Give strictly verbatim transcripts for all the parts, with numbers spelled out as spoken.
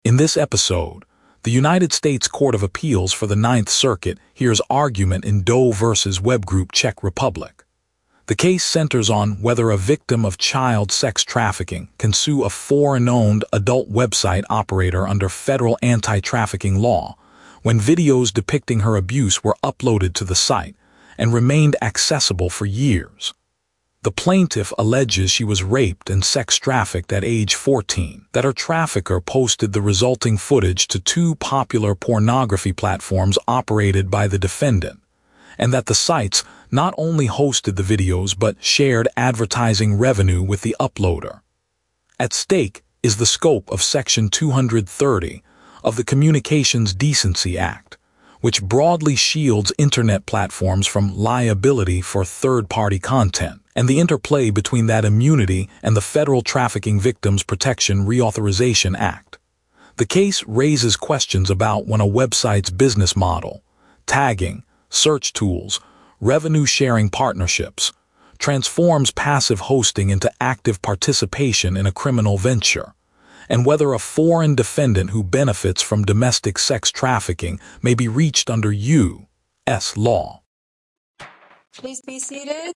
In this episode, the United States Court of Appeals for the Ninth Circuit hears argument in Doe versus Web Group Czech Republic. The case centers on whether a victim of child sex trafficking can sue a foreign-owned adult website operator under federal anti-trafficking law when videos depicting her abuse were uploaded to the site and remained accessible for years. The plaintiff alleges she was raped and sex trafficked at age fourteen, that her trafficker posted the resulting footage to two popular pornography platforms operated by the defendant, and that the sites not only hosted the videos but shared advertising revenue with the uploader. At stake is the scope of Section two hundred thirty of the Communications Decency Act, which broadly shields Internet platforms from liability for third-party content, and the interplay between that immunity and the Federal Trafficking Victims Protection Reauthorization Act. The case raises questions about when a website's business model, tagging, search tools, revenue-sharing partnerships, transforms passive hosting into active participation in a criminal venture, and whether a foreign defendant who benefits from domestic sex trafficking may be reached under U S law. Please be seated.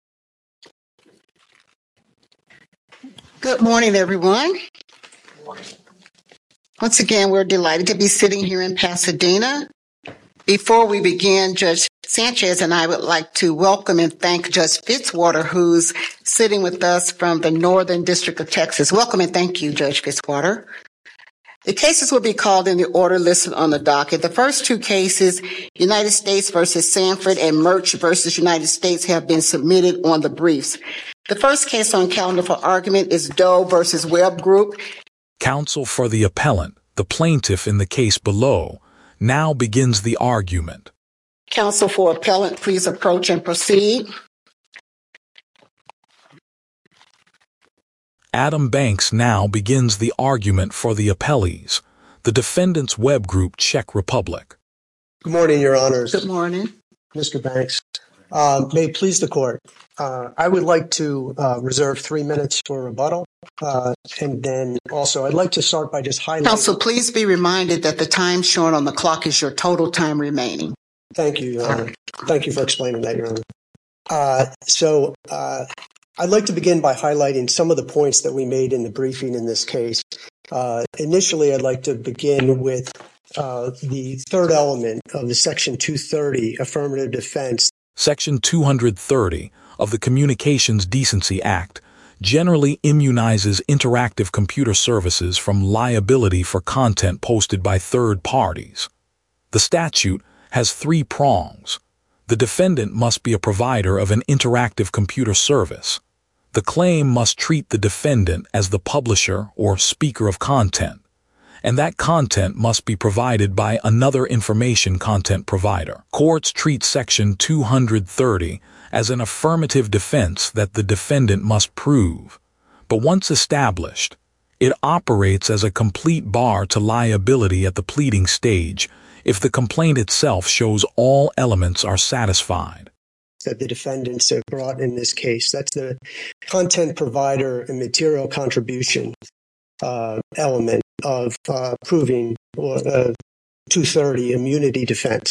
Good morning, everyone. Once again, we're delighted to be sitting here in Pasadena. Before we begin, Judge Sanchez and I would like to welcome and thank Judge Fitzwater, who's sitting with us from the Northern District of Texas. Welcome and thank you, Judge Fitzwater. The cases will be called in the order listed on the docket. The first two cases, United States versus Sanford and Murch versus United States, have been submitted on the briefs. The first case on calendar for argument is Doe versus Web Group. Counsel for the appellant, the plaintiff in the case below, now begins the argument. Counsel for appellant, please approach and proceed. Adam Banks now begins the argument for the appellees, the defendant's Web Group Czech Republic. Good morning, Your Honors. Good morning. Mister Banks. Uh, may it please the Court. Uh, I would like to uh, reserve three minutes for rebuttal. Uh, and then also, I'd like to start by just highlighting... Counsel, please be reminded that the time shown on the clock is your total time remaining. Thank you, Your Honor. Thank you for explaining that, Your Honor. Uh, so, uh, I'd like to begin by highlighting some of the points that we made in the briefing in this case. Uh, initially, I'd like to begin with uh, the third element of the Section two thirty affirmative defense. Section two hundred thirty of the Communications Decency Act generally immunizes interactive computer services from liability for content posted by third parties. The statute has three prongs. The defendant must be a provider of an interactive computer service. The claim must treat the defendant as the publisher or speaker of content, and that content must be provided by another information content provider. Courts treat Section two hundred thirty as an affirmative defense that the defendant must prove, but once established, it operates as a complete bar to liability at the pleading stage if the complaint itself shows all elements are satisfied. That the defendants have brought in this case. That's the content provider and material contribution uh, element of uh, proving uh, two thirty immunity defense.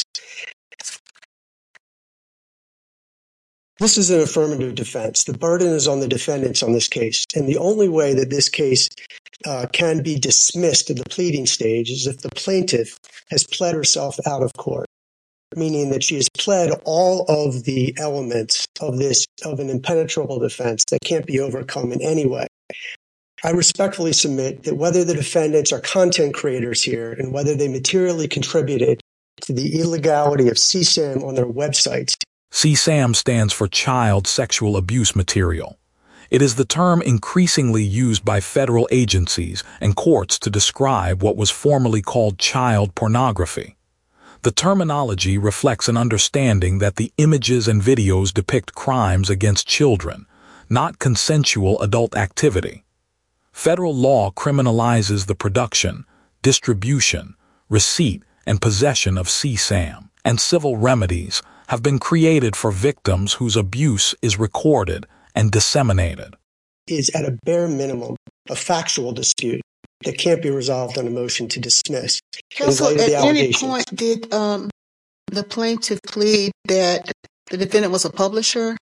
This is an affirmative defense. The burden is on the defendants on this case. And the only way that this case uh, can be dismissed at the pleading stage is if the plaintiff has pled herself out of court, meaning that she has pled all of the elements of this, of an impenetrable defense that can't be overcome in any way. I respectfully submit that whether the defendants are content creators here and whether they materially contributed to the illegality of C SAM on their websites. C SAM stands for Child Sexual Abuse Material. It is the term increasingly used by federal agencies and courts to describe what was formerly called child pornography. The terminology reflects an understanding that the images and videos depict crimes against children, not consensual adult activity. Federal law criminalizes the production, distribution, receipt, and possession of C SAM, and civil remedies have been created for victims whose abuse is recorded and disseminated. Is at a bare minimum a factual dispute that can't be resolved on a motion to dismiss. Counsel, in light of at the any allegations. point did um, the plaintiff plead that the defendant was a publisher?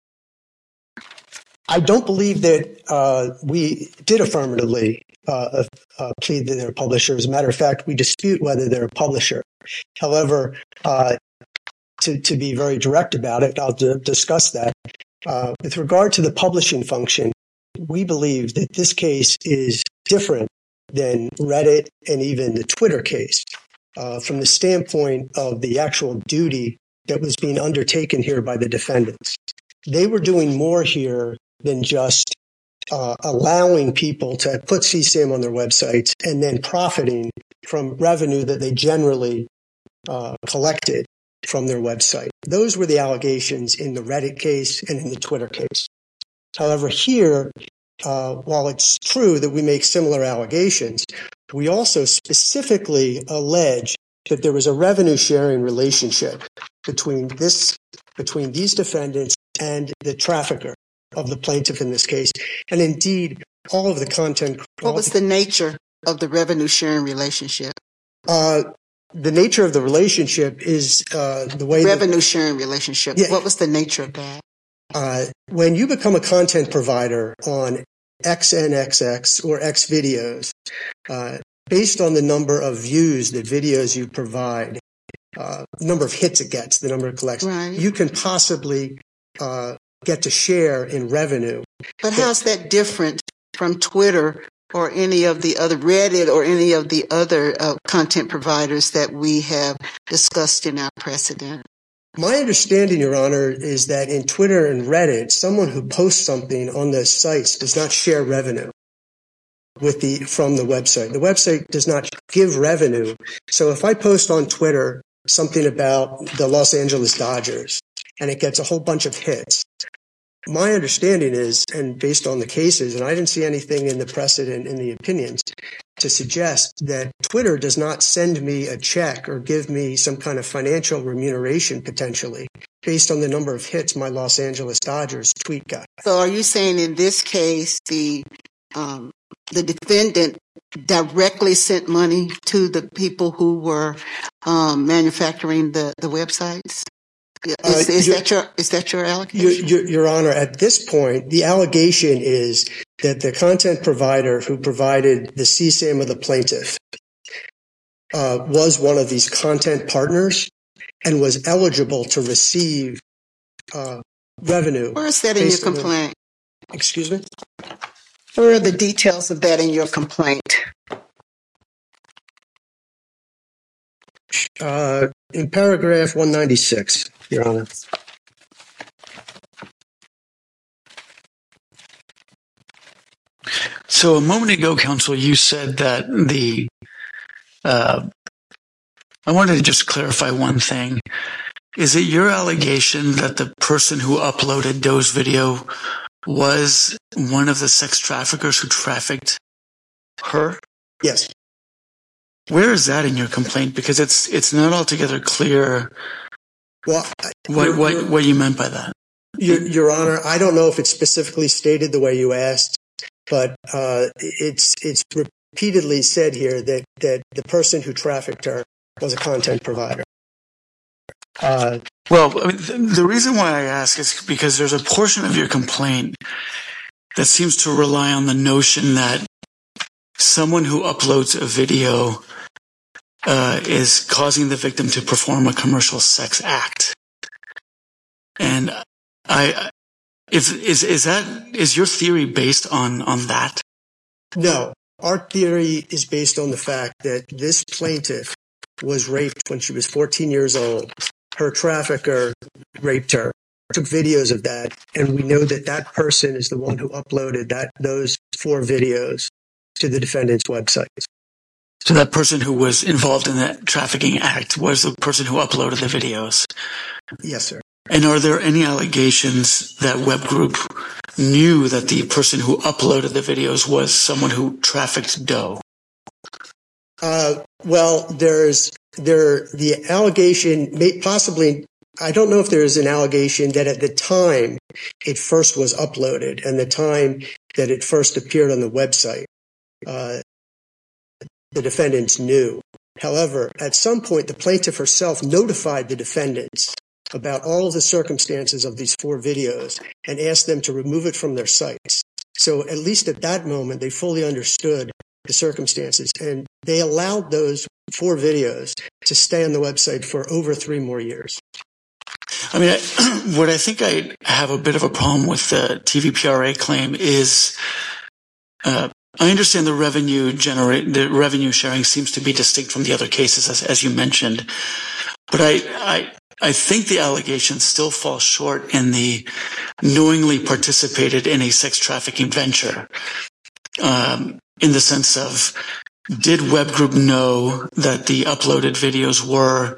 I don't believe that uh, we did affirmatively uh, uh, plead that they're a publisher. As a matter of fact, we dispute whether they're a publisher. However, uh, to, to be very direct about it, I'll d- discuss that. Uh, with regard to the publishing function, we believe that this case is different than Reddit and even the Twitter case uh, from the standpoint of the actual duty that was being undertaken here by the defendants. They were doing more here than just uh, allowing people to put C SAM on their websites and then profiting from revenue that they generally uh, collected from their website. Those were the allegations in the Reddit case and in the Twitter case. However, here, uh, while it's true that we make similar allegations, we also specifically allege that there was a revenue sharing relationship between this, between these defendants and the trafficker of the plaintiff in this case, and indeed all of the content. What was the nature of the revenue sharing relationship? Uh, the nature of the relationship is uh, the way revenue that, sharing relationship. Yeah, what was the nature of that? Uh, when you become a content provider on X N X X or X videos, uh, based on the number of views that videos you provide, uh, number of hits it gets, the number it collects, right, you can possibly uh, get to share in revenue. But how's that different from Twitter or any of the other Reddit or any of the other uh, content providers that we have discussed in our precedent? My understanding, Your Honor, is that in Twitter and Reddit, someone who posts something on those sites does not share revenue with the from the website. The website does not give revenue. So if I post on Twitter something about the Los Angeles Dodgers and it gets a whole bunch of hits, my understanding is, and based on the cases, and I didn't see anything in the precedent in the opinions to suggest that Twitter does not send me a check or give me some kind of financial remuneration potentially based on the number of hits my Los Angeles Dodgers tweet got. So are you saying in this case the um, the defendant directly sent money to the people who were um, manufacturing the, the websites? Is, uh, is that your is that your allegation? Your, your, Your Honor, at this point, the allegation is that the content provider who provided the C SAM of the plaintiff uh, was one of these content partners and was eligible to receive uh, revenue. Where is that in your complaint? The, excuse me? Where are the details of that in your complaint? Uh, in paragraph one ninety-six, Your Honor. So a moment ago, counsel, you said that the, uh, I wanted to just clarify one thing. Is it your allegation that the person who uploaded Doe's video was one of the sex traffickers who trafficked her? Yes. Where is that in your complaint? Because it's it's not altogether clear well, what, what, what you meant by that. Your, Your Honor, I don't know if it's specifically stated the way you asked, but uh, it's it's repeatedly said here that, that the person who trafficked her was a content provider. Uh, well, I mean, the, the reason why I ask is because there's a portion of your complaint that seems to rely on the notion that someone who uploads a video uh, is causing the victim to perform a commercial sex act. And I, if, is, is that, is your theory based on, on that? No. Our theory is based on the fact that this plaintiff was raped when she was fourteen years old. Her trafficker raped her, took videos of that, and we know that that person is the one who uploaded that those four videos to the defendant's website. So that person who was involved in that trafficking act was the person who uploaded the videos? Yes, sir. And are there any allegations that Web Group knew that the person who uploaded the videos was someone who trafficked Doe? Uh, well, there's there the allegation may possibly. I don't know if there is an allegation that at the time it first was uploaded and the time that it first appeared on the website, uh, the defendants knew. However, at some point, the plaintiff herself notified the defendants about all of the circumstances of these four videos and asked them to remove it from their sites. So at least at that moment, they fully understood the circumstances, and they allowed those four videos to stay on the website for over three more years. I mean, I, what I think I have a bit of a problem with the T V P R A claim is, uh, I understand the revenue generate, the revenue sharing seems to be distinct from the other cases, as, as you mentioned. But I, I, I think the allegations still fall short in the knowingly participated in a sex trafficking venture, um, in the sense of, did Web Group know that the uploaded videos were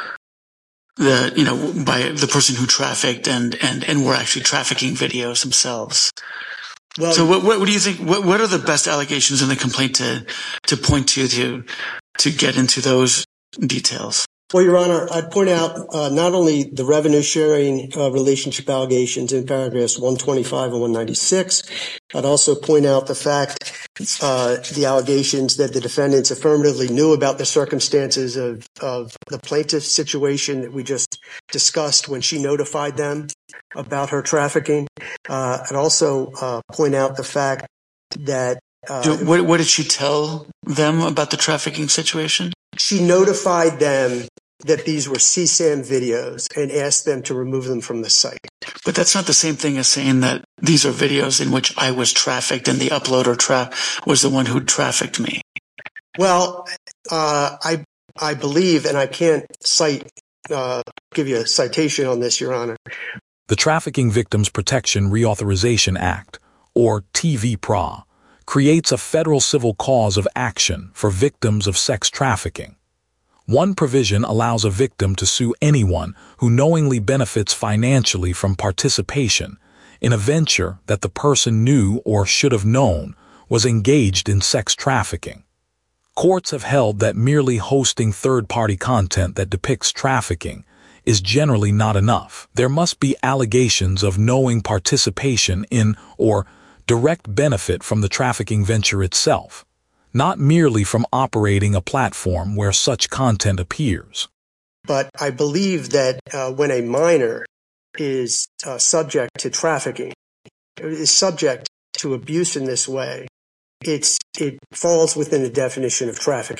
the, you know, by the person who trafficked and, and, and were actually trafficking videos themselves? Well, so what, what, what do you think, what, what are the best allegations in the complaint to, to point to, to, to get into those details? Well, Your Honor, I'd point out uh, not only the revenue sharing uh, relationship allegations in paragraphs one twenty-five and one ninety-six, I'd also point out the fact, uh, the allegations that the defendants affirmatively knew about the circumstances of, of the plaintiff's situation that we just discussed when she notified them about her trafficking. Uh, I'd also uh, point out the fact that uh, what, what did she tell them about the trafficking situation? She notified them that these were C SAM videos and asked them to remove them from the site. But that's not the same thing as saying that these are videos in which I was trafficked and the uploader tra- was the one who trafficked me. Well, uh, I I believe, and I can't cite, uh, give you a citation on this, Your Honor. The Trafficking Victims Protection Reauthorization Act, or T V P R A, creates a federal civil cause of action for victims of sex trafficking. One provision allows a victim to sue anyone who knowingly benefits financially from participation in a venture that the person knew or should have known was engaged in sex trafficking. Courts have held that merely hosting third-party content that depicts trafficking is generally not enough. There must be allegations of knowing participation in or direct benefit from the trafficking venture itself, not merely from operating a platform where such content appears. But I believe that uh, when a minor is uh, subject to trafficking, is subject to abuse in this way, it's it falls within the definition of trafficking.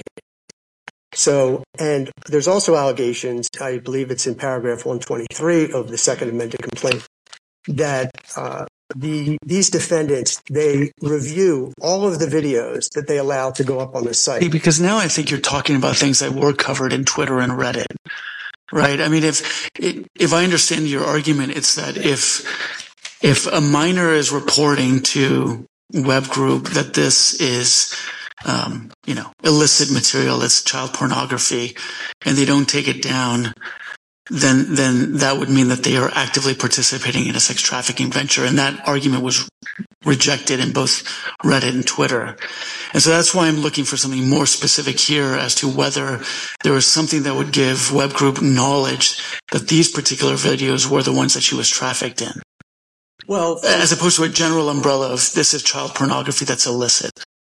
So, and there's also allegations, I believe it's in paragraph one twenty-three of the second amended complaint, that uh, The, these defendants, they review all of the videos that they allow to go up on the site. Because now I think you're talking about things that were covered in Twitter and Reddit, right? I mean, if if I understand your argument, it's that if if a minor is reporting to Web Group that this is, um, you know, illicit material, it's child pornography, and they don't take it down, then then that would mean that they are actively participating in a sex trafficking venture. And that argument was rejected in both Reddit and Twitter. And so that's why I'm looking for something more specific here as to whether there was something that would give Web Group knowledge that these particular videos were the ones that she was trafficked in. Well, as opposed to a general umbrella of this is child pornography that's illicit.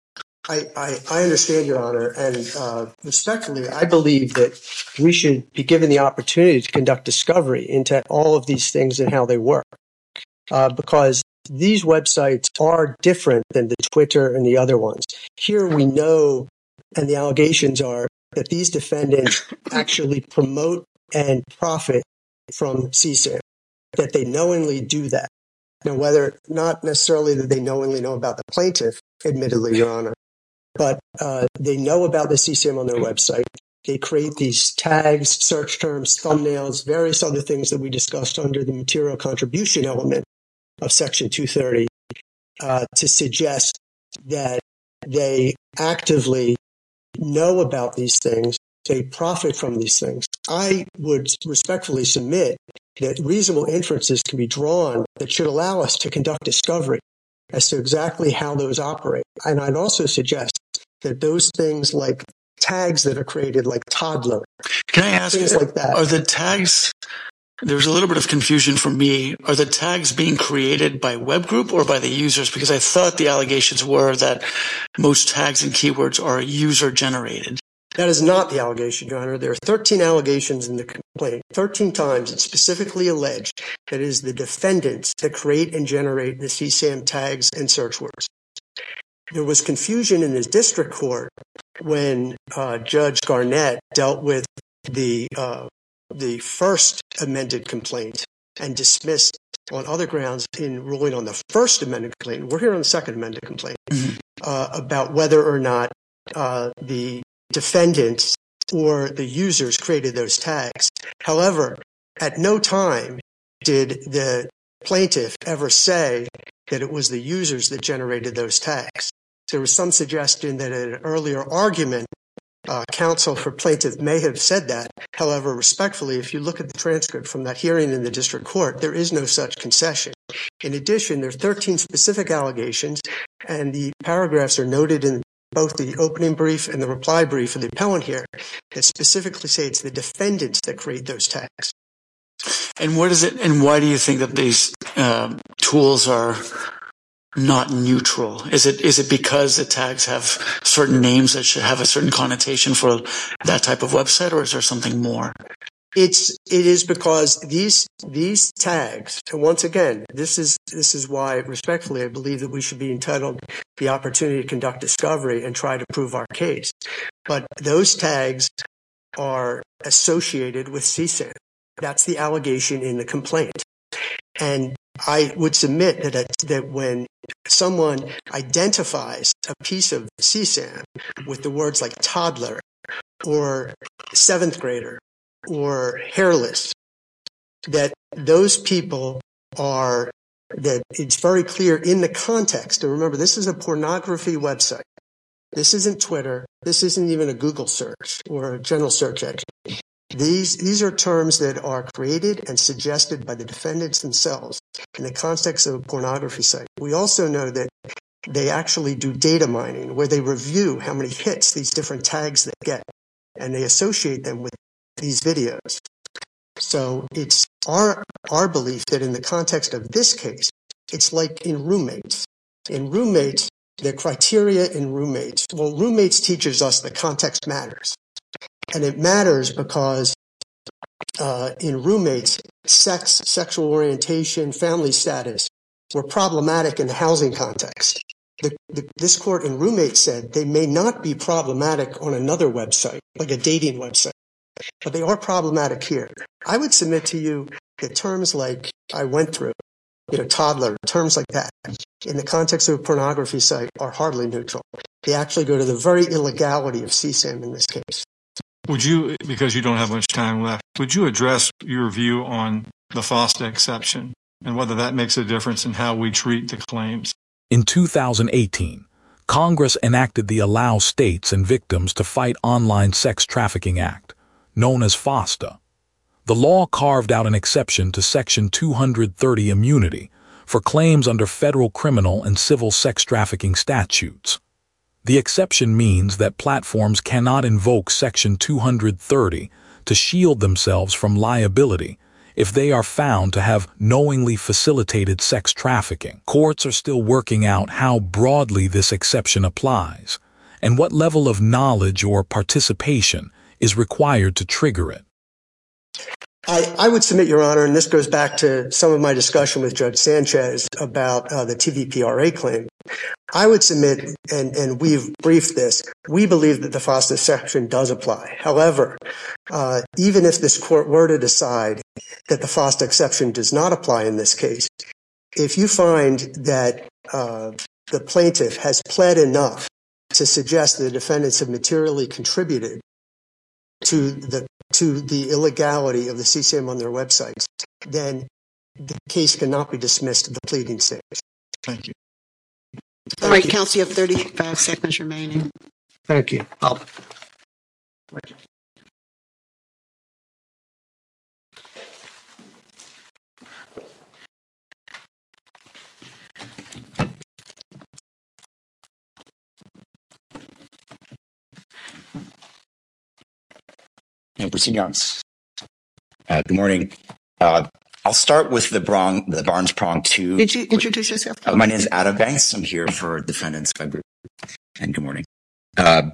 I, I, I understand, Your Honor, and uh, respectfully, I believe that we should be given the opportunity to conduct discovery into all of these things and how they work, uh, because these websites are different than the Twitter and the other ones. Here we know, and the allegations are, that these defendants actually promote and profit from C SAM, that they knowingly do that. Now, whether not necessarily that they knowingly know about the plaintiff, admittedly, Your Honor, but uh, they know about the C SAM on their website. They create these tags, search terms, thumbnails, various other things that we discussed under the material contribution element of Section two thirty uh, to suggest that they actively know about these things, they profit from these things. I would respectfully submit that reasonable inferences can be drawn that should allow us to conduct discovery as to exactly how those operate. And I'd also suggest that those things like tags that are created like toddler, can I ask, things like that. Are the tags there's a little bit of confusion for me. Are the tags being created by WebGroup or by the users? Because I thought the allegations were that most tags and keywords are user generated. That is not the allegation, Your Honor. There are thirteen allegations in the complaint. thirteen times it's specifically alleged that it is the defendants that create and generate the C SAM tags and search words. There was confusion in the district court when uh, Judge Garnett dealt with the uh, the first amended complaint and dismissed on other grounds in ruling on the first amended complaint. We're here on the second amended complaint mm-hmm. uh, about whether or not uh, the defendants or the users created those tags. However, at no time did the plaintiff ever say that it was the users that generated those tags. There was some suggestion that in an earlier argument, uh, counsel for plaintiff may have said that. However, respectfully, if you look at the transcript from that hearing in the district court, there is no such concession. In addition, there are thirteen specific allegations, and the paragraphs are noted in both the opening brief and the reply brief of the appellant here that specifically say it's the defendants that create those tags. And what is it, and why do you think that these uh, tools are not neutral? Is it is it because the tags have certain names that should have a certain connotation for that type of website, or is there something more? It's it is because these these tags, and once again, this is this is why, respectfully, I believe that we should be entitled the opportunity to conduct discovery and try to prove our case. But those tags are associated with C SAM. That's the allegation in the complaint. And I would submit that that when someone identifies a piece of C SAM with the words like toddler or seventh grader or hairless, that those people are, that it's very clear in the context. And remember, this is a pornography website. This isn't Twitter. This isn't even a Google search or a general search engine. These, these are terms that are created and suggested by the defendants themselves in the context of a pornography site. We also know that they actually do data mining where they review how many hits these different tags they get, and they associate them with these videos. So it's our our belief that in the context of this case, it's like in roommates. In roommates, the criteria in roommates, well, roommates teaches us that context matters. And it matters because uh, in roommates, sex, sexual orientation, family status were problematic in the housing context. The, the, this court in roommates said they may not be problematic on another website, like a dating website, but they are problematic here. I would submit to you that terms like I went through, you know, toddler, terms like that, in the context of a pornography site are hardly neutral. They actually go to the very illegality of C SAM in this case. Would you, because you don't have much time left, would you address your view on the FOSTA exception and whether that makes a difference in how we treat the claims? In two thousand eighteen, Congress enacted the Allow States and Victims to Fight Online Sex Trafficking Act, known as FOSTA. The law carved out an exception to Section two hundred thirty immunity for claims under federal criminal and civil sex trafficking statutes. The exception means that platforms cannot invoke Section two hundred thirty to shield themselves from liability if they are found to have knowingly facilitated sex trafficking. Courts are still working out how broadly this exception applies and what level of knowledge or participation is required to trigger it. I, I would submit, Your Honor, and this goes back to some of my discussion with Judge Sanchez about uh, the T V P R A claim. I would submit, and, and we've briefed this, we believe that the FOSTA exception does apply. However, uh, even if this court were to decide that the FOSTA exception does not apply in this case, if you find that uh, the plaintiff has pled enough to suggest that the defendants have materially contributed to the to the illegality of the C SAM on their websites, then the case cannot be dismissed at the pleading stage. Thank you. All right, counsel, you have thirty-five seconds remaining. Thank you. I'll... And proceed, Your Honor. Uh, good morning. Uh, I'll start with the, Brong, the Barnes Prong two. Did you introduce yourself? Uh, my name is Adam Banks. I'm here for Defendants Web Group. And good morning. Uh,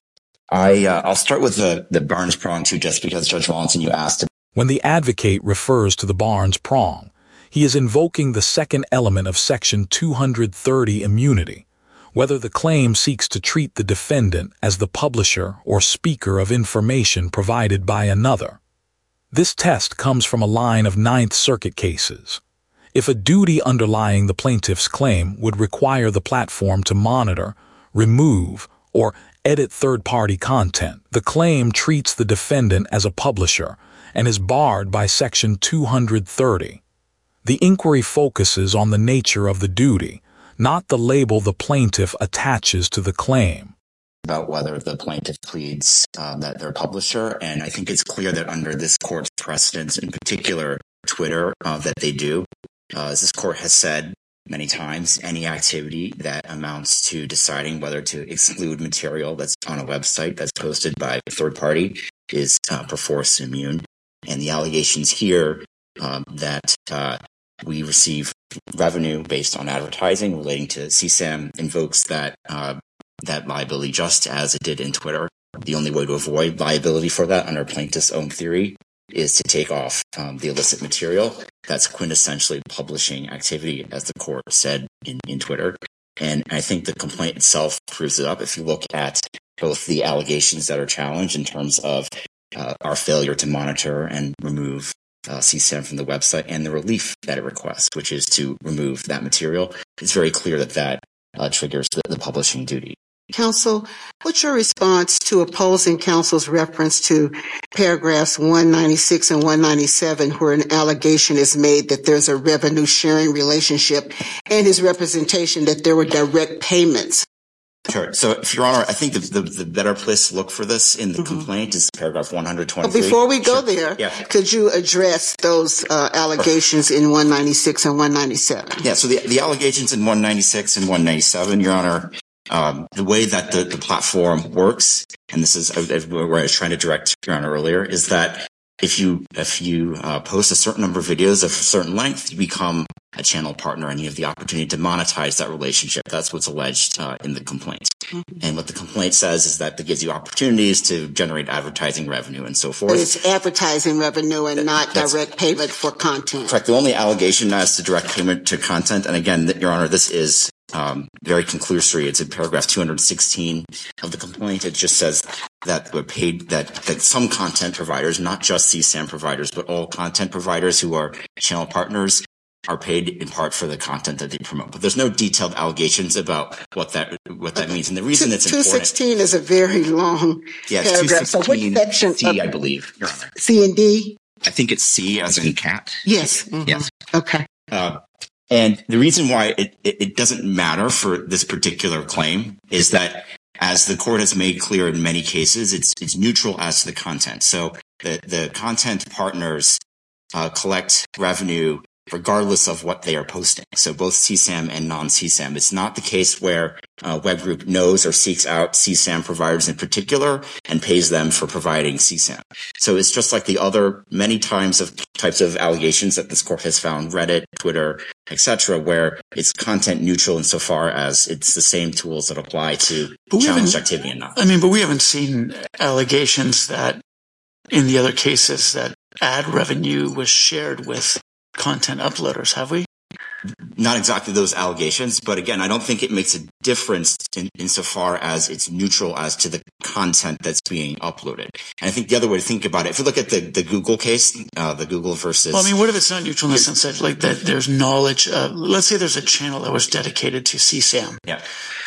I, uh, I'll start with the, the Barnes Prong two just because, Judge Rawlinson, you asked. When the advocate refers to the Barnes Prong, he is invoking the second element of Section two thirty immunity, whether the claim seeks to treat the defendant as the publisher or speaker of information provided by another. This test comes from a line of Ninth Circuit cases. If a duty underlying the plaintiff's claim would require the platform to monitor, remove, or edit third-party content, the claim treats the defendant as a publisher and is barred by Section two thirty. The inquiry focuses on the nature of the duty, not the label the plaintiff attaches to the claim. About whether the plaintiff pleads uh, that they're a publisher, and I think it's clear that under this court's precedents, in particular Twitter, uh, that they do. Uh, as this court has said many times, any activity that amounts to deciding whether to exclude material that's on a website that's posted by a third party is uh, perforce immune. And the allegations here um, that uh, we receive revenue based on advertising relating to C SAM invokes that uh, that liability just as it did in Twitter. The only way to avoid liability for that under plaintiff's own theory is to take off um, the illicit material. That's quintessentially publishing activity, as the court said in, in Twitter. And I think the complaint itself proves it up. If you look at both the allegations that are challenged in terms of uh, our failure to monitor and remove uh, C SAM from the website and the relief that it requests, which is to remove that material, it's very clear that that uh, triggers the, the publishing duty. Counsel, what's your response to opposing counsel's reference to paragraphs one ninety-six and one ninety-seven, where an allegation is made that there's a revenue sharing relationship, and his representation that there were direct payments? Sure. So, if Your Honor, I think the, the, the better place to look for this in the mm-hmm. complaint is paragraph one twenty-three. But before we go sure. there, yeah. could you address those uh, allegations sure. in one ninety-six and one ninety-seven? Yeah, so the, the allegations in one ninety-six and one ninety-seven, Your Honor, Um, the way that the, the platform works, and this is where I was trying to direct Your Honor earlier, is that if you if you uh, post a certain number of videos of a certain length, you become a channel partner and you have the opportunity to monetize that relationship. That's what's alleged uh, in the complaint. Mm-hmm. And what the complaint says is that it gives you opportunities to generate advertising revenue and so forth. But it's advertising revenue and that, not direct payment for content. Correct. The only allegation as to direct payment to content, and again, Your Honor, this is Um, very conclusory. It's in paragraph two sixteen of the complaint. It just says that we're paid, that, that some content providers, not just C SAM providers, but all content providers who are channel partners are paid in part for the content that they promote. But there's no detailed allegations about what that, what that means. And the reason it's important. two sixteen is a very long yeah, paragraph. So which section? C, I believe, Your Honor. C and D? I think it's C as in cat. Yes. Mm-hmm. Yes. Okay. Uh, And the reason why it, it, it doesn't matter for this particular claim is that, as the court has made clear in many cases, it's it's neutral as to the content. So the, the content partners uh, collect revenue regardless of what they are posting. So both C SAM and non-C SAM. It's not the case where uh, Web Group knows or seeks out C SAM providers in particular and pays them for providing C SAM. So it's just like the other many times of types of allegations that this court has found, Reddit, Twitter, et cetera, where it's content neutral insofar as it's the same tools that apply to challenge activity and not. I mean, but we haven't seen allegations that in the other cases that ad revenue was shared with content uploaders, have we? Not exactly those allegations, but again, I don't think it makes a difference in, insofar as it's neutral as to the content that's being uploaded. And I think the other way to think about it, if you look at the, the Google case, uh, the Google versus... Well, I mean, what if it's not neutral in the sense that, like, that there's knowledge, uh, let's say there's a channel that was dedicated to C SAM. Yeah.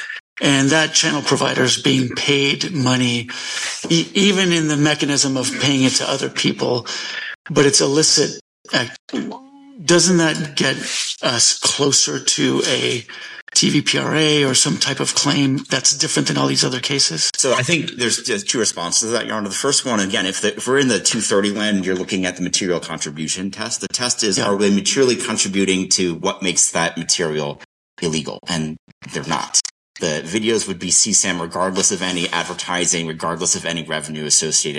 And that channel provider is being paid money, e- even in the mechanism of paying it to other people, but it's illicit. Act- Doesn't that get us closer to a T V P R A or some type of claim that's different than all these other cases? So I think there's, there's two responses to that, Your Honor. The first one, again, if, the, if we're in the two thirty land, you're looking at the material contribution test. The test is, yeah. Are they materially contributing to what makes that material illegal? And they're not. The videos would be C SAM regardless of any advertising, regardless of any revenue associated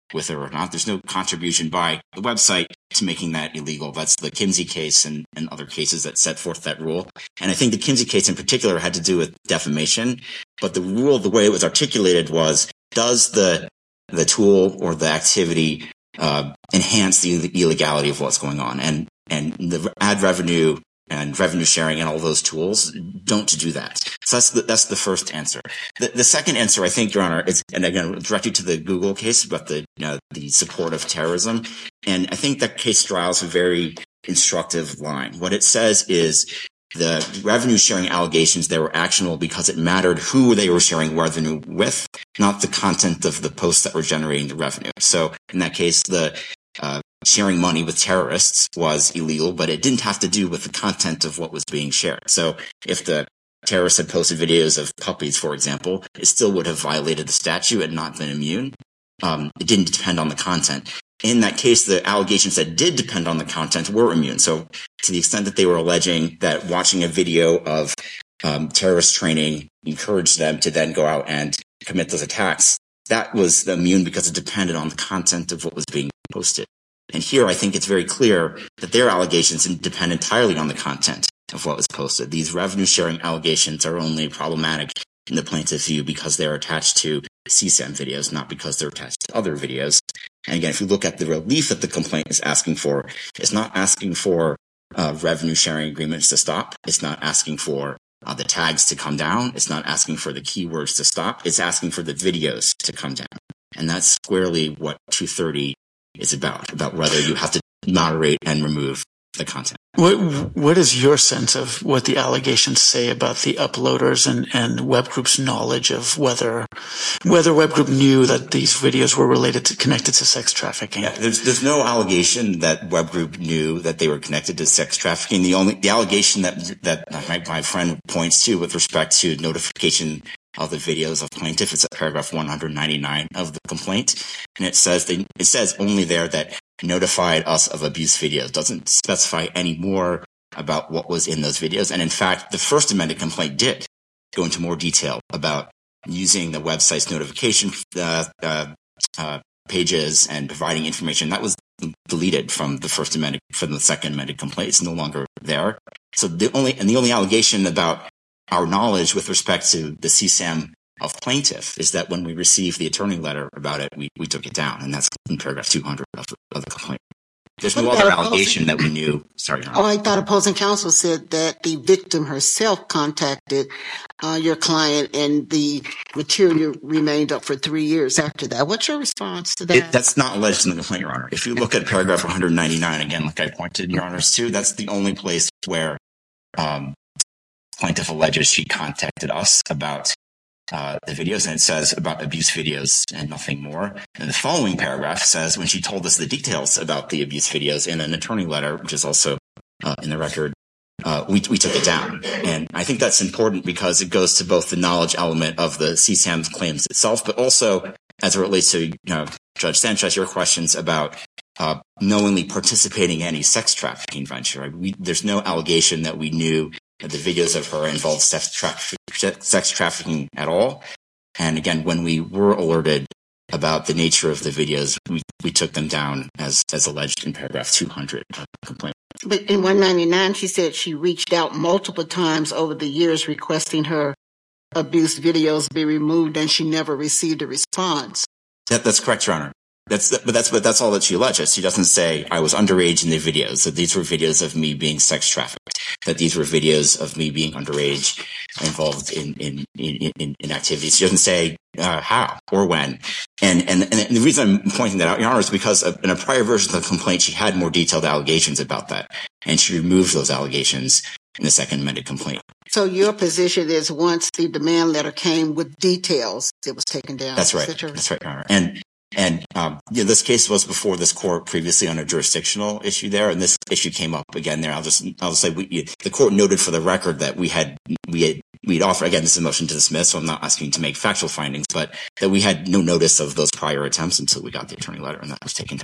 with her or not. There's no contribution by the website to making that illegal. That's the Kinsey case and, and other cases that set forth that rule. And I think the Kinsey case in particular had to do with defamation, but the rule, the way it was articulated was, does the the tool or the activity uh, enhance the illegality of what's going on? And and the ad revenue and revenue sharing and all those tools don't do that. So that's the, that's the first answer. The, the second answer, I think, Your Honor, is, and again, I'll direct you to the Google case about the, you know, the support of terrorism. And I think that case draws a very instructive line. What it says is the revenue sharing allegations, they were actionable because it mattered who they were sharing revenue with, not the content of the posts that were generating the revenue. So in that case, the uh, sharing money with terrorists was illegal, but it didn't have to do with the content of what was being shared. So if the terrorists had posted videos of puppies, for example, it still would have violated the statute and not been immune. Um, it didn't depend on the content. In that case, the allegations that did depend on the content were immune. So to the extent that they were alleging that watching a video of um, terrorist training encouraged them to then go out and commit those attacks, that was immune because it depended on the content of what was being posted. And here, I think it's very clear that their allegations depend entirely on the content of what was posted. These revenue sharing allegations are only problematic in the plaintiff's view because they're attached to C SAM videos, not because they're attached to other videos. And again, if you look at the relief that the complaint is asking for, it's not asking for uh, revenue sharing agreements to stop. It's not asking for uh, the tags to come down. It's not asking for the keywords to stop. It's asking for the videos to come down. And that's squarely what two thirty is about, about whether you have to moderate and remove the content. What What is your sense of what the allegations say about the uploaders and, and WebGroup's knowledge of whether whether WebGroup knew that these videos were related to connected to sex trafficking? Yeah, there's there's no allegation that WebGroup knew that they were connected to sex trafficking. The only the allegation that that my, my friend points to with respect to notification of the videos of plaintiff, it's at paragraph one ninety-nine of the complaint, and it says they, it says only there that notified us of abuse videos. It doesn't specify any more about what was in those videos. And in fact, the first amended complaint did go into more detail about using the website's notification uh, uh, uh, pages and providing information. That was deleted from the first amended, from the second amended complaint. It's no longer there. So the only, and the only allegation about our knowledge with respect to the C SAM of plaintiff is that when we received the attorney letter about it, we, we took it down. And that's in paragraph two hundred of the, of the complaint. There's no other allegation that we knew. Sorry. Oh, I thought opposing counsel said that the victim herself contacted uh, your client and the material remained up for three years after that. What's your response to that? It, that's not alleged in the complaint, Your Honor. If you look at paragraph one ninety-nine, again, like I pointed, Your Honors, to, that's the only place where um, plaintiff alleges she contacted us about Uh, the videos, and it says about abuse videos and nothing more. And the following paragraph says when she told us the details about the abuse videos in an attorney letter, which is also uh, in the record, uh, we, we took it down. And I think that's important because it goes to both the knowledge element of the C SAM's claims itself, but also as it relates to, you know, Judge Sanchez, your questions about uh, knowingly participating in any sex trafficking venture. We, there's no allegation that we knew that the videos of her involved sex, tra- sex trafficking at all. And again, when we were alerted about the nature of the videos, we, we took them down as, as alleged in paragraph two hundred of the complaint. But in one ninety-nine, she said she reached out multiple times over the years requesting her abuse videos be removed, and she never received a response. That, that's correct, Your Honor. That's, but that's, but that's all that she alleges. She doesn't say I was underage in the videos, that these were videos of me being sex trafficked, that these were videos of me being underage involved in, in, in, in, in activities. She doesn't say, uh, how or when. And, and, and the reason I'm pointing that out, Your Honor, is because in a prior version of the complaint, she had more detailed allegations about that. And she removed those allegations in the second amended complaint. So your position is once the demand letter came with details, it was taken down. That's right. That That's right, Your Honor. And, And um, you know, this case was before this court previously on a jurisdictional issue there, and this issue came up again there. I'll just I'll just say we, the court noted for the record that we had we had we'd offer again this is a motion to dismiss, so I'm not asking to make factual findings, but that we had no notice of those prior attempts until we got the attorney letter, and that was taken.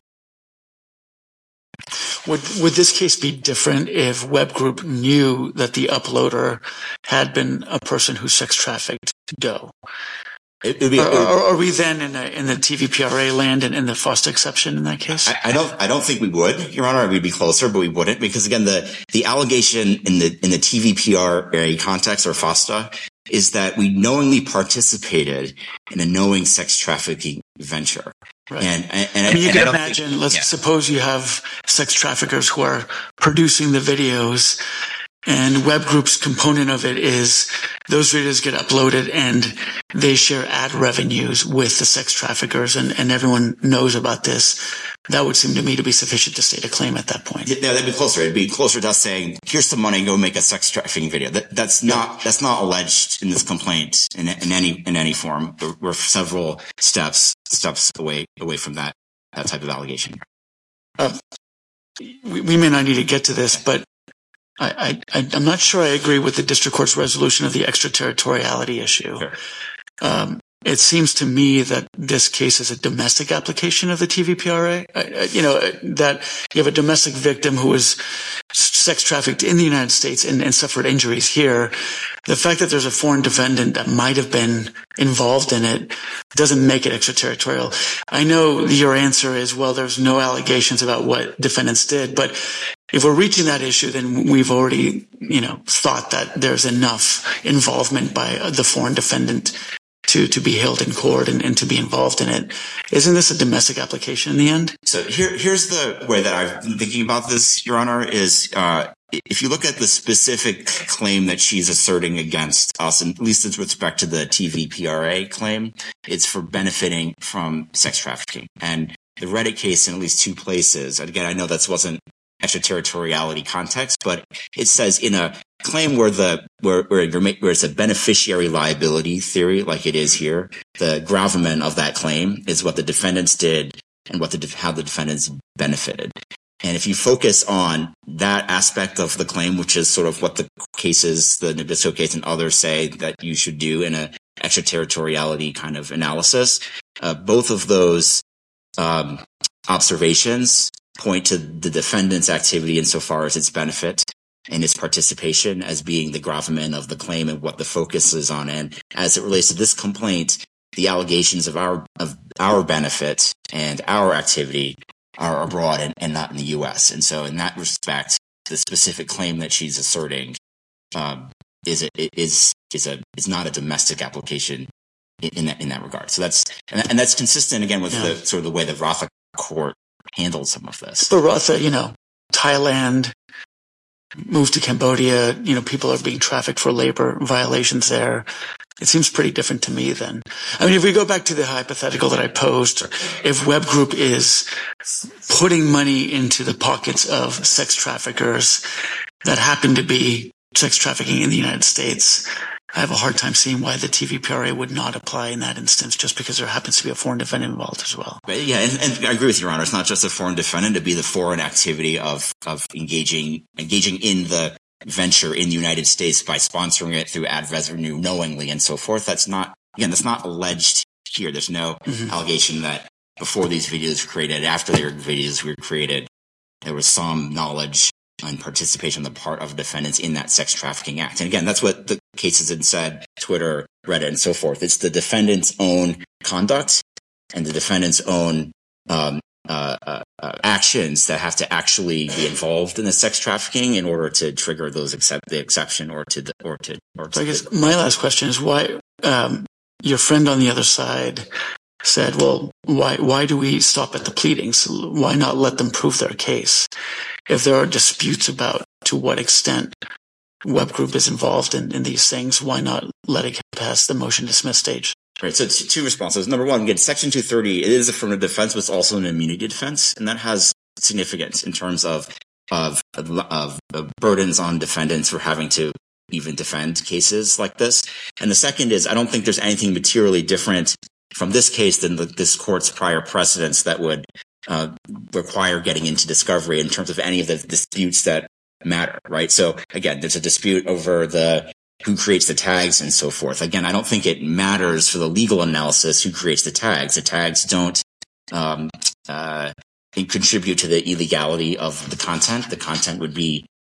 Would would this case be different if WebGroup knew that the uploader had been a person who sex trafficked Doe? It, it be, are, are, are we then in the, in the T V P R A land and in the FOSTA exception in that case? I, I don't, I don't think we would, Your Honor. We'd be closer, but we wouldn't, because again, the, the allegation in the, in the T V P R A context or FOSTA is that we knowingly participated in a knowing sex trafficking venture. Right. And, and, and I mean, you and can I imagine, think, let's yeah. suppose you have sex traffickers who are producing the videos, and Web Group's component of it is those videos get uploaded and they share ad revenues with the sex traffickers, and, and everyone knows about this. That would seem to me to be sufficient to state a claim at that point. Yeah, that'd be closer. It'd be closer to us saying, here's some money, go make a sex trafficking video. That, that's not, that's not alleged in this complaint in, in any, in any form. We're, we're several steps, steps away, away from that, that type of allegation. Uh, we, we may not need to get to this, but I, I, I'm not sure I agree with the district court's resolution of the extraterritoriality issue. Sure. Um, it seems to me that this case is a domestic application of the T V P R A. I, you know, that you have a domestic victim who was sex trafficked in the United States and, and suffered injuries here. The fact that there's a foreign defendant that might have been involved in it doesn't make it extraterritorial. I know your answer is, well, there's no allegations about what defendants did, but if we're reaching that issue, then we've already, you know, thought that there's enough involvement by the foreign defendant to, to be held in court and, and to be involved in it. Isn't this a domestic application in the end? So here, here's the way that I've been thinking about this, Your Honor, is, uh, if you look at the specific claim that she's asserting against us, and at least with respect to the T V P R A claim, it's for benefiting from sex trafficking. And the Reddit case in at least two places, and again, I know that wasn't extraterritoriality context, but it says in a claim where the where where, you're, where it's a beneficiary liability theory, like it is here, the gravamen of that claim is what the defendants did and what the how the defendants benefited. And if you focus on that aspect of the claim, which is sort of what the cases, the Nabisco case and others say that you should do in a extraterritoriality kind of analysis, uh, both of those um, observations point to the defendant's activity insofar as its benefit and its participation as being the gravamen of the claim and what the focus is on. And as it relates to this complaint, the allegations of our of our benefit and our activity are abroad and, and not in the U S. And so in that respect, the specific claim that she's asserting um, is, a, is, is, a, is not a domestic application in, in, that, in that regard. So that's, and, that, and that's consistent again with yeah. the sort of the way the Rotha court handled some of this. But Rotha, you know, Thailand, moved to Cambodia, you know, people are being trafficked for labor violations there. It seems pretty different to me then. I mean, if we go back to the hypothetical that I posed, if Web Group is putting money into the pockets of sex traffickers that happen to be sex trafficking in the United States, I have a hard time seeing why the T V P R A would not apply in that instance, just because there happens to be a foreign defendant involved as well. But yeah, and, and I agree with you, Your Honor. It's not just a foreign defendant; it'd be the foreign activity of of engaging engaging in the venture in the United States by sponsoring it through ad revenue knowingly and so forth. That's not, again, that's not alleged here. There's no mm-hmm. allegation that before these videos were created, after their videos were created, there was some knowledge and participation on the part of defendants in that sex trafficking act. And again, that's what the cases had said, Twitter, Reddit, and so forth. It's the defendant's own conduct and the defendant's own um, uh, uh, uh, actions that have to actually be involved in the sex trafficking in order to trigger those accept the exception or to the, or to. Or to so I guess the, my last question is why um, your friend on the other side said, well, why why do we stop at the pleadings? Why not let them prove their case? If there are disputes about to what extent Web Group is involved in, in these things, why not let it get past the motion to dismiss stage? Right. So two responses. Number one, again, Section two thirty, it is affirmative defense, but it's also an immunity defense. And that has significance in terms of, of, of, of burdens on defendants for having to even defend cases like this. And the second is, I don't think there's anything materially different from this case than the, this court's prior precedents that would uh, require getting into discovery in terms of any of the disputes that matter, right? So again, there's a dispute over the who creates the tags and so forth. Again, I don't think it matters for the legal analysis who creates the tags. The tags don't um, uh, contribute to the illegality of the content. The content would be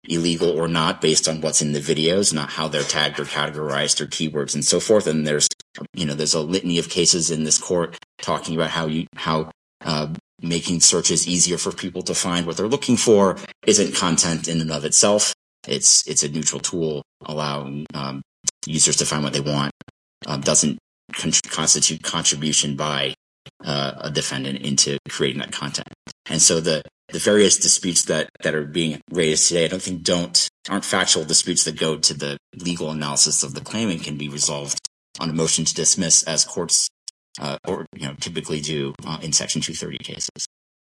illegal or not based on what's in the videos, not how they're tagged or categorized or keywords and so forth. And there's, you know, there's a litany of cases in this court talking about how you, how, uh, making searches easier for people to find what they're looking for isn't content in and of itself. It's, it's a neutral tool allowing, um, users to find what they want. Um, doesn't con- constitute contribution by, uh, a defendant into creating that content. And so the, The various disputes that, that are being raised today, I don't think don't aren't factual disputes that go to the legal analysis of the claim and can be resolved on a motion to dismiss, as courts uh, or you know typically do uh, in Section two thirty cases.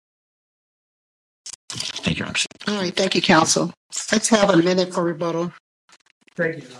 Thank you, Your Honor. All right, thank you, counsel. Let's have a minute for rebuttal. Thank you.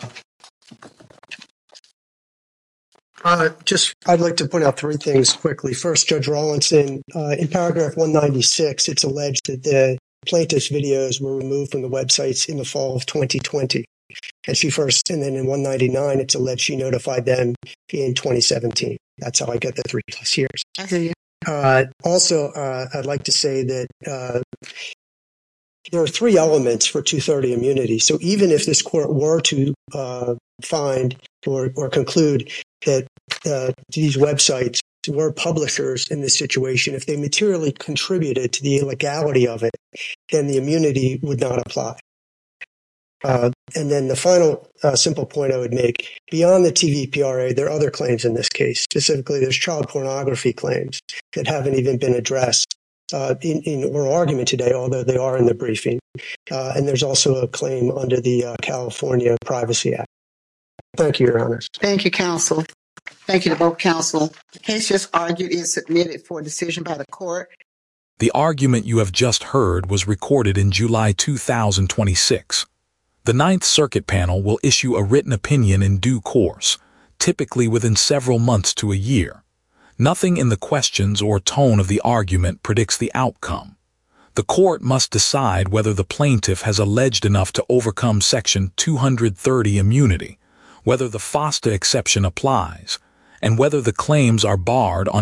Uh, just, I'd like to point out three things quickly. First, Judge Rawlinson, uh, in paragraph one ninety-six, it's alleged that the plaintiff's videos were removed from the websites in the fall of twenty twenty. And she first, and then in one ninety-nine, it's alleged she notified them in twenty seventeen. That's how I get the three plus years. I hear you. Uh, also, uh, I'd like to say that uh, there are three elements for two thirty immunity. So even if this court were to uh, find or, or conclude that uh, these websites were publishers in this situation, if they materially contributed to the illegality of it, then the immunity would not apply. Uh, and then the final uh, simple point I would make, beyond the T V P R A, there are other claims in this case. Specifically, there's child pornography claims that haven't even been addressed uh, in, in oral argument today, although they are in the briefing. Uh, and there's also a claim under the uh, California Privacy Act. Thank you, Your Honors. Thank you, counsel. Thank you to both counsel. The case just argued is submitted for decision by the court. The argument you have just heard was recorded in July two thousand twenty-six. The Ninth Circuit panel will issue a written opinion in due course, typically within several months to a year. Nothing in the questions or tone of the argument predicts the outcome. The court must decide whether the plaintiff has alleged enough to overcome Section two thirty immunity, whether the FOSTA exception applies, and whether the claims are barred on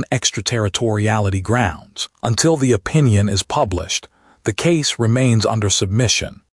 extraterritoriality grounds. Until the opinion is published, the case remains under submission.